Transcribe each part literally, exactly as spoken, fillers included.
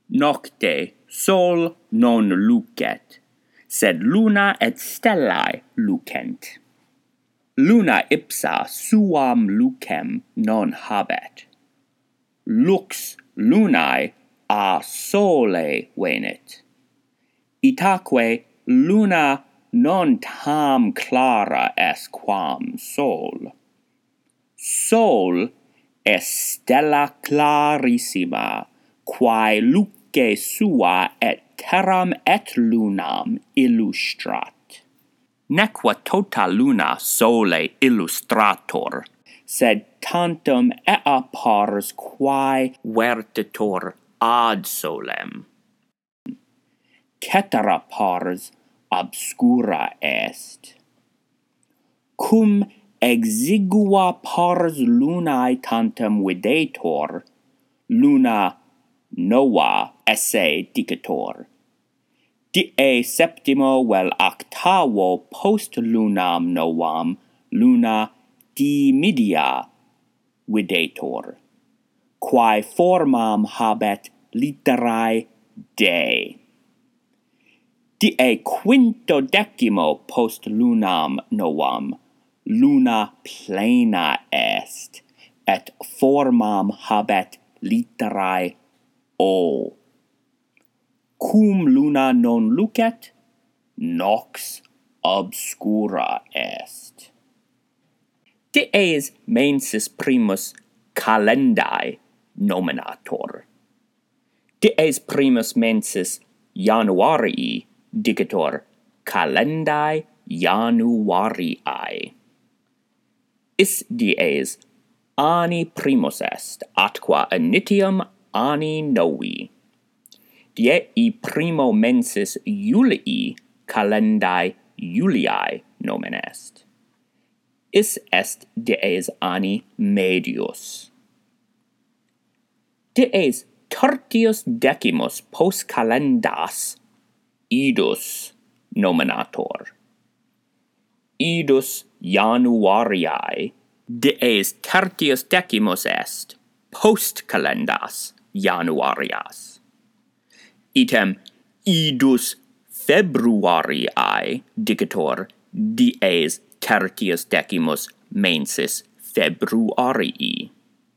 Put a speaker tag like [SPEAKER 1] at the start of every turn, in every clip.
[SPEAKER 1] Nocte sol non lucet, sed luna et stellae lucent. Luna ipsa suam lucem non habet. Lux lunae a sole venit. Itaque luna non tam clara est quam sol. Sol est stella clarissima, quae luce sua et terram et lunam illustrat. Nequa tota luna sole illustrator, sed tantum ea pars quae vertitur ad solem. Cetera pars obscura est. Cum exigua pars lunae tantum videtur, luna nova esse dicitur. Die septimo vel octavo post lunam novam luna dimidia videtur, quae formam habet literae Dei. Die quinto decimo post lunam novam luna plena est, et formam habet literae O. Cum luna non lucet, nox obscura est. Dies mensis primus calendae nominator. Dies primus mensis Januarii dicitur calendae Januariae. Is dies anni primus est, atqua initium anni novi. Die primo mensis Julii calendae Juliae nomen est. Is est dies anni medius. Dies tertius decimus post calendas idus nominator. Idus Januariae dies tertius decimus est post calendas Januarias. Item idus Februariae dicitur dies tertius decimus mensis Februarii.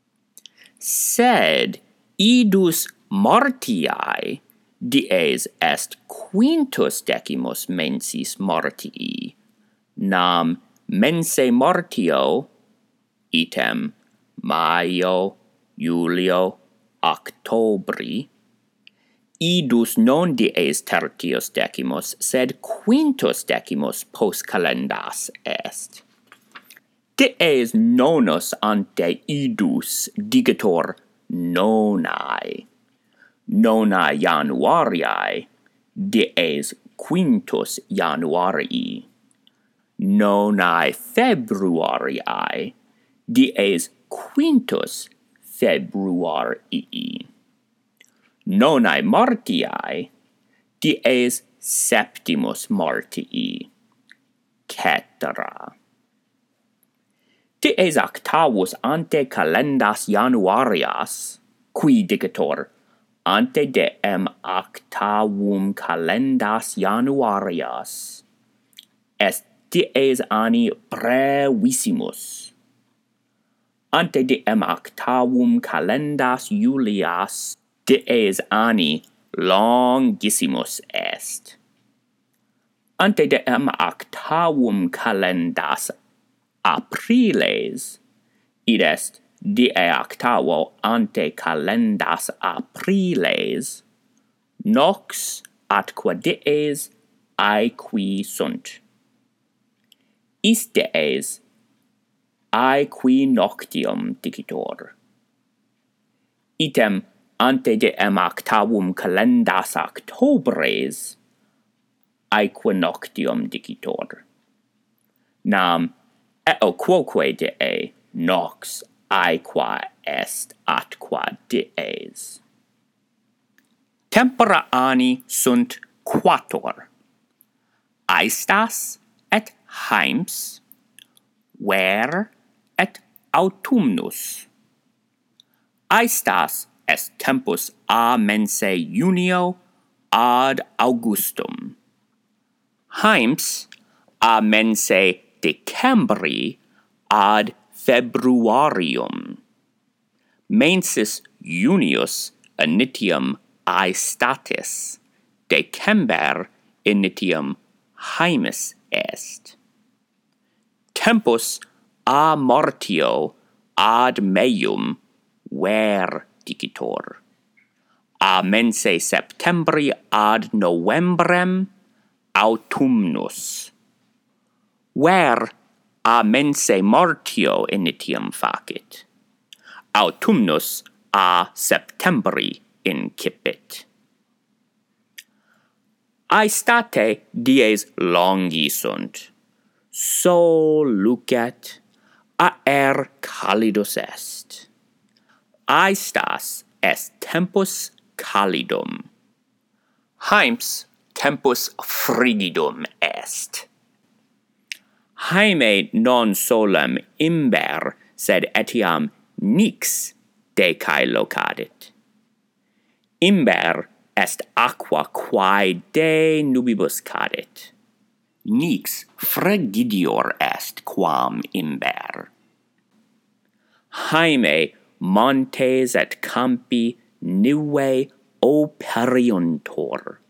[SPEAKER 1] Sed idus Martiae dies est quintus decimus mensis Martii, nam mense Martio, item Maio, Julio, Octobri, idus non dies tertius decimus, sed quintus decimus post calendas est. Dies nonus ante idus dicitur nonae. Nonae Januariae dies quintus Januarii. Nonae Februariae dies quintus Februarii. Nonae Martiae dies septimus Martii. Cetera. Dies octavus ante calendas Januarias, qui dicitur ante deem octavum calendas Januarias, est dies anni brevissimus. Ante deem octavum calendas Julias dies anni longissimus est. Ante deem octavum calendas Apriles, id est die octavo ante calendas Apriles, nox atqua dies aequi sunt. Is dies aequi noctium dicitur. Item ante deem octavum calendas Octobres aequi noctium dicitur. Nam eo quoque die nox aequa est atqua dies. Tempora anni sunt quator. Aestas et heims, ver et autumnus. Aestas est tempus a mensae Junio ad Augustum. Heims a mensae Decembri ad Februarium. Mensis Junius initium aestatis, December initium Heimis est. Tempus a mortio ad meum ver dicitor. A mensae Septembri ad Novembrem autumnus. Ver a mensae mortio initium facit. Autumnus a Septembri incipit. Aestate dies longi sunt. Sol lucet, aer calidus est. Aestas est tempus calidum. Heims tempus frigidum est. Haeme non solem imber, sed etiam nix decae locadit. Imber est aqua quae de nubibus cadit. Nix frigidior est quam imber. Haeme montes et campi nive operiuntur.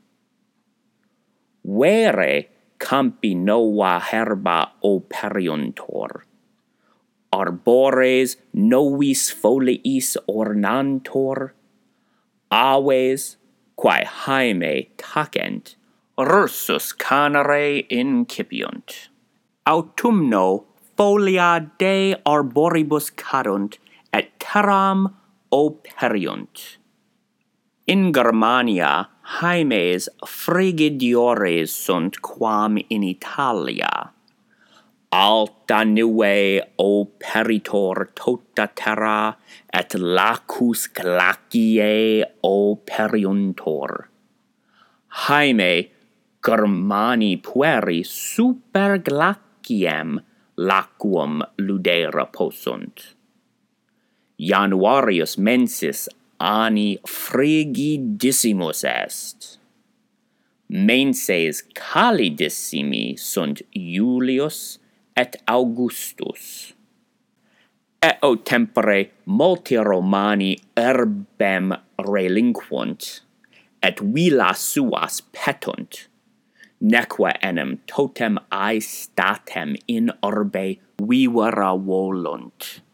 [SPEAKER 1] Vere campi nova herba operiuntur. Arbores novis foliis ornantur. Aves, quae haeme tacent, rursus canere incipiunt. Autumno folia de arboribus cadunt, et terram operiunt. In Germania haemes frigidiores sunt quam in Italia. Alta nive operitor tota terra, et lacus glaciae operiuntur. Haeme Germani pueri super glaciem laquum ludera possunt. Januarius mensis anni frigidissimus est. Menses calidissimi sunt Julius et Augustus. Eo tempore multi Romani herbem relinquunt, et villa suas petunt, neque enim totem aestatem in urbe vivere volunt.